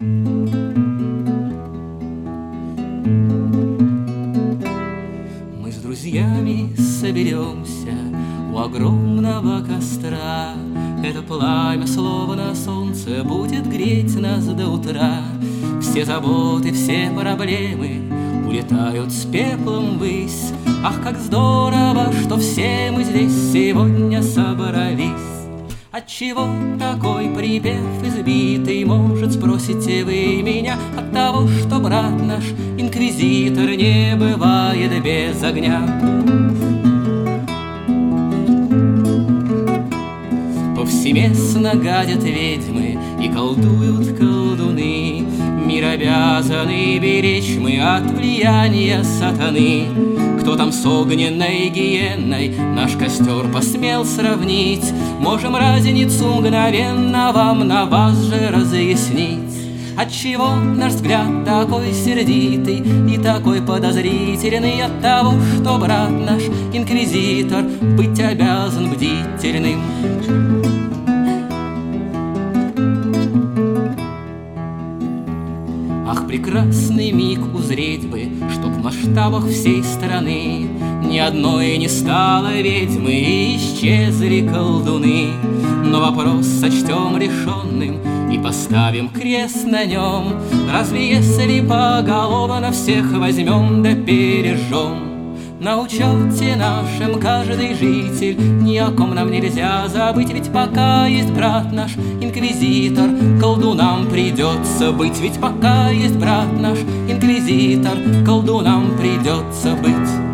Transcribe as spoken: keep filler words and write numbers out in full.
Мы с друзьями соберемся у огромного костра. Это пламя, словно солнце, будет греть нас до утра. Все заботы, все проблемы улетают с пеплом ввысь. Ах, как здорово, что все мы здесь сегодня собрались. Отчего такой припев избитый, может, спросите вы меня? От того, что брат наш инквизитор не бывает без огня. Повсеместно гадят ведьмы и колдуют колдуны. Мир обязаны беречь мы от влияния сатаны. Кто там с огненной гиенной наш костер посмел сравнить? Можем разницу мгновенно вам на вас же разъяснить. Отчего наш взгляд такой сердитый и такой подозрительный? От того, что брат наш инквизитор быть обязан бдительным. Ах, прекрасный миг узреть бы, чтоб в масштабах всей страны ни одной не стало ведьмы и исчезли колдуны. Но вопрос сочтем решенным и поставим крест на нем. Разве если поголовно всех возьмем да пережжем? На учете нашем каждый житель, ни о ком нам нельзя забыть. Ведь пока есть брат наш инквизитор, колдунам придется быть. Ведь пока есть брат наш инквизитор, колдунам придется быть.